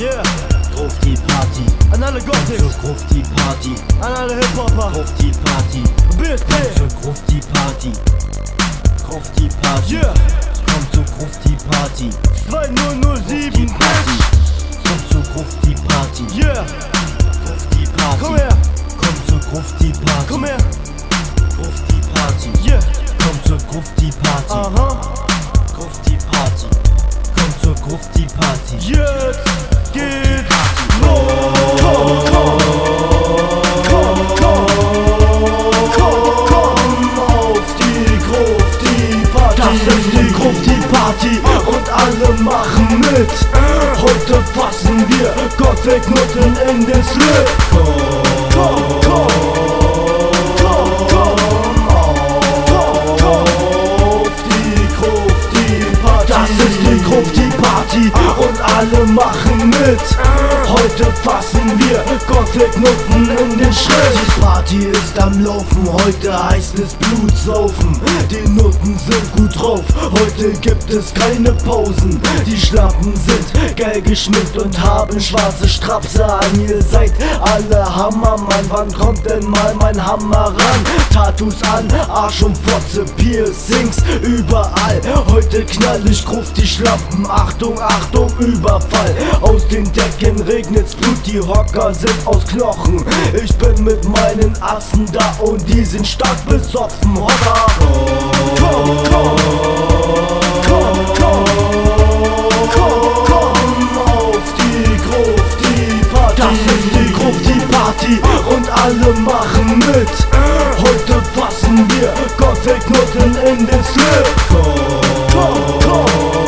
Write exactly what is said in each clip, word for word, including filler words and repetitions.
Yeah. Grufti Party. An alle Komm Gothics. zur Grufti Party. An alle Hip-Hopper. Grufti Party. B S Komm P. zur Grufti Party. Grufti Party. Yeah. Komm zur Grufti Party. zwei null null sieben. Grufti Party. Komm zur Grufti Party. Yeah. Grufti Party. Komm her. Komm zur Grufti Party. Komm her. Grufti Party. Yeah. Komm zur Grufti Party. Aha. Grufti Party. Komm zur Grufti Party. Jetzt geht's los. Komm, komm. Komm, komm. Komm, komm auf die Grufti Party. Das ist die Grufti Party und alle machen mit. Heute fassen wir Gothic Nutten in den Slip. Komm, komm, komm. Komm, komm. Komm, komm auf die Grufti Party. Das ist die Grufti Party und alle machen mit. Heute fassen wir Gothic Nutten in den Schritt. Die Party ist am Laufen, heute heißt es Blutsaufen. Die Nutten sind gut drauf, heute gibt es keine Pausen. Die Schlappen sind geil geschmückt und haben schwarze Strapse an. Ihr seid alle Hammermann, wann kommt denn mal mein Hammer ran? Tattoos an, Arsch und Fotze, Piercings überall. Heute knall ich Grufti Schlappen, Achtung, Achtung, Überfall. Aus den Decken regnet's Blut, die Hocker sind aus Knochen. Ich bin mit meinen Atzen da und die sind stark besoffen. Hocker, komm, komm, komm, komm, komm, komm auf die Grufti Party. Das ist die Grufti Party und alle machen mit. Heute fassen wir Gothic Nutten in den Slip. Komm, komm, komm.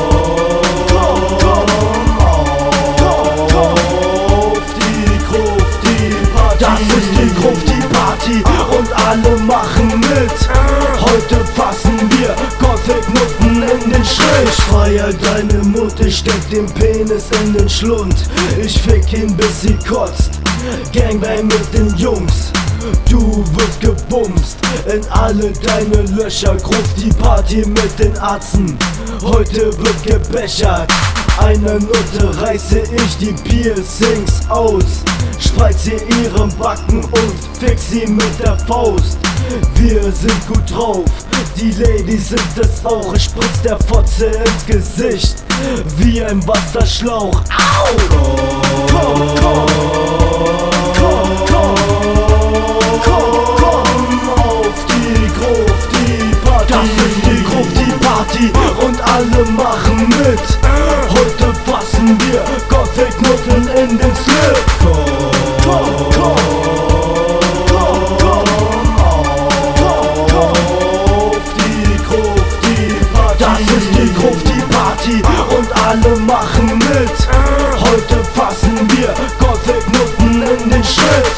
Das ist die Grufti Party und alle machen mit. Heute fassen wir Gothic Nutten in den Schritt. Ich feier deine Mutter, ich steck den Penis in den Schlund. Ich fick ihn bis sie kotzt. Gangbang mit den Jungs. Du wirst gebumst in alle deine Löcher. Grufti Party mit den Atzen. Heute wird gebechert. Einer Nutte reiße ich die Piercings aus. Spreiz ihr ihren Backen und fix sie mit der Faust. Wir sind gut drauf, die Ladies sind es auch. Ich spritz der Fotze ins Gesicht wie ein Wasserschlauch. Au! Komm, komm, komm, komm, komm, komm auf die Grufti Party. Das ist die Grufti Party und alle machen mit. Heute fassen wir Gothic Nutten in den Slip. Komm, komm, komm, komm, komm, komm, komm auf die Grufti Party. Das ist die Grufti Party und alle machen mit. Heute fassen wir Gothic Nutten in den Schritt.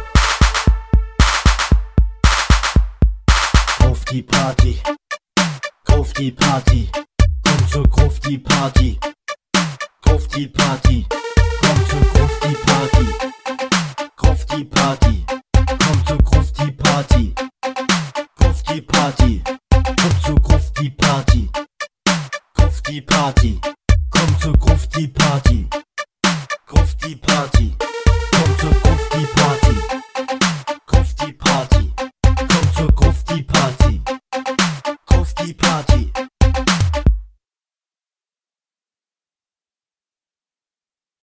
Grufti Party. Grufti Party. Komm zur Grufti Party. Grufti Party. Komm zur Grufti Party. Grufti Party. Komm zur Grufti Party. Grufti Party. Komm zur Grufti Party. Grufti Party. Komm zur Grufti Party. Grufti Party. Komm zur Grufti Party.